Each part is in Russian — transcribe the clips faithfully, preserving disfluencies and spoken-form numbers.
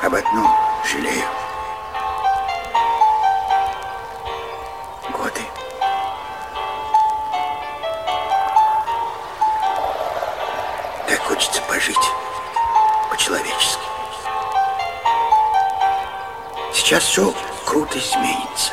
об одном жалею. Годы. Так хочется пожить по-человечески. Сейчас все круто изменится.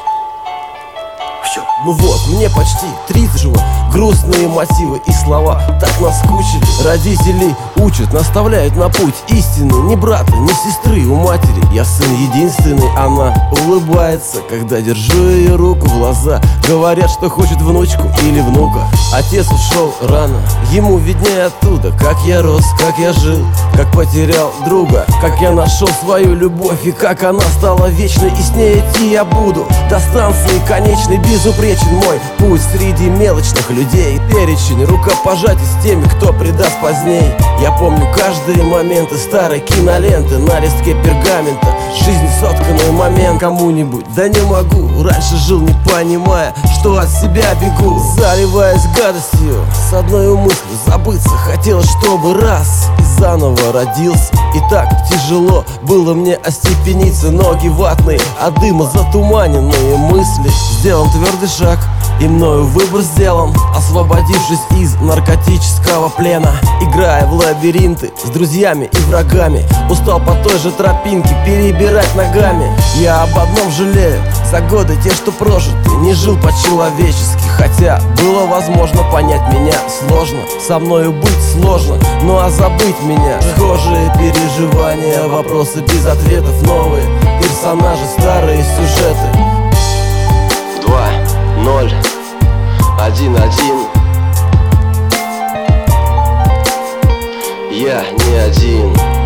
Все. Ну вот, мне почти тридцать живо. Грустные мотивы и слова так наскучили. Родители учат, наставляют на путь истины. Ни брата, ни сестры у матери. Я сын единственный, она улыбается, когда держу ее руку в глаза. Говорят, что хочет внучку или внука. Отец ушел рано, ему виднее оттуда. Как я рос, как я жил, как потерял друга, как я нашел свою любовь и как она стала вечной. И с ней идти я буду до станции конечной. Безупречен мой путь среди мелочных людей. Перечень рукопожатий с теми, кто предаст поздней. Я помню каждые моменты старой киноленты на листке пергамента. Жизнь сотканный момент кому-нибудь. Да не могу, раньше жил не понимая, что от себя бегу. Заливаясь гадостью, с одной мыслью забыться. Хотелось, чтобы раз и заново родился. И так тяжело было мне остепениться. Ноги ватные, от дыма затуманенные мысли. Сделан твердый шаг, и мною выбор сделан, освободившись из наркотического плена. Играя в лабиринты с друзьями и врагами, устал по той же тропинке перебирать ногами. Я об одном жалею: за годы те, что прожиты, не жил по-человечески. Хотя было возможно понять меня сложно, со мною быть сложно, ну а забыть меня. Схожие переживания, вопросы без ответов, новые персонажи, старые сюжеты. Два, ноль, один, один. Я не один.